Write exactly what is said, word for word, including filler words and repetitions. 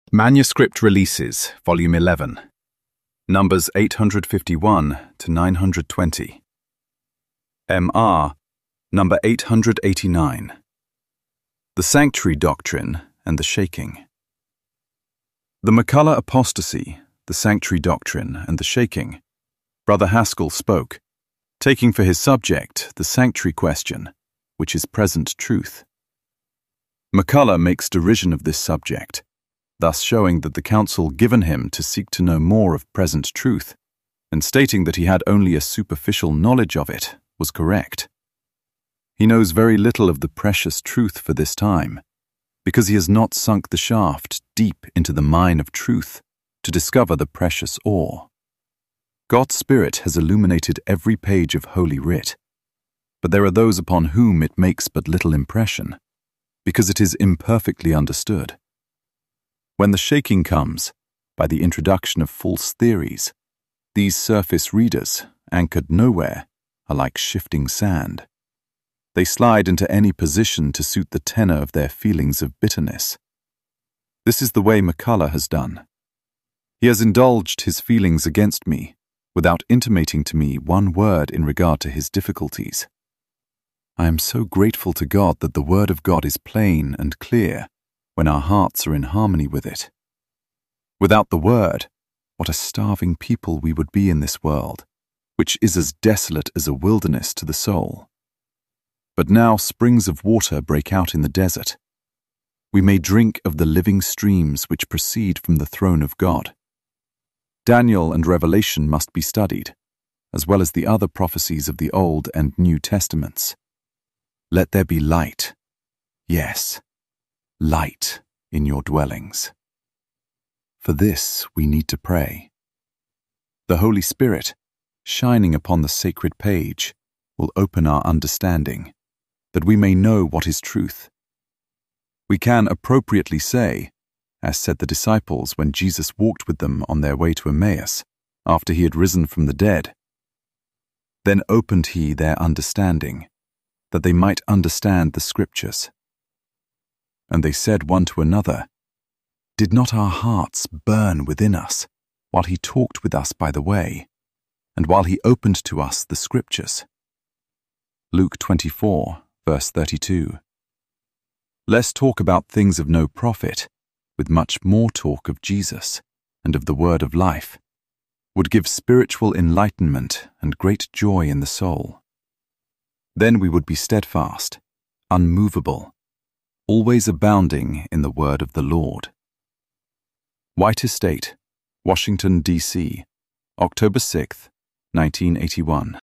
Manuscript Releases, Volume eleven, Numbers eight hundred fifty-one to nine hundred twenty. M R, Number eight hundred eighty-nine. The Sanctuary Doctrine and the Shaking. The McCullough Apostasy, the Sanctuary Doctrine and the Shaking. Brother Haskell spoke, taking for his subject the sanctuary question, which is present truth. McCullough makes derision of this subject, thus showing that the counsel given him to seek to know more of present truth, and stating that he had only a superficial knowledge of it, was correct. He knows very little of the precious truth for this time, because he has not sunk the shaft deep into the mine of truth to discover the precious ore. God's Spirit has illuminated every page of Holy Writ, but there are those upon whom it makes but little impression, because it is imperfectly understood. When the shaking comes, by the introduction of false theories, these surface readers, anchored nowhere, are like shifting sand. They slide into any position to suit the tenor of their feelings of bitterness. This is the way McCullough has done. He has indulged his feelings against me, without intimating to me one word in regard to his difficulties. I am so grateful to God that the Word of God is plain and clear, when our hearts are in harmony with it. Without the Word, what a starving people we would be in this world, which is as desolate as a wilderness to the soul. But now springs of water break out in the desert. We may drink of the living streams which proceed from the throne of God. Daniel and Revelation must be studied, as well as the other prophecies of the Old and New Testaments. Let there be light, yes, light in your dwellings. For this we need to pray. The Holy Spirit, shining upon the sacred page, will open our understanding, that we may know what is truth. We can appropriately say, as said the disciples when Jesus walked with them on their way to Emmaus, after he had risen from the dead, "Then opened he their understanding, that they might understand the Scriptures. And they said one to another, Did not our hearts burn within us, while he talked with us by the way, and while he opened to us the Scriptures?" Luke twenty-four, verse thirty-two. Less talk about things of no profit, with much more talk of Jesus and of the Word of life, would give spiritual enlightenment and great joy in the soul. Then we would be steadfast, unmovable, always abounding in the word of the Lord. White Estate, Washington, D C, October sixth, nineteen eighty-one.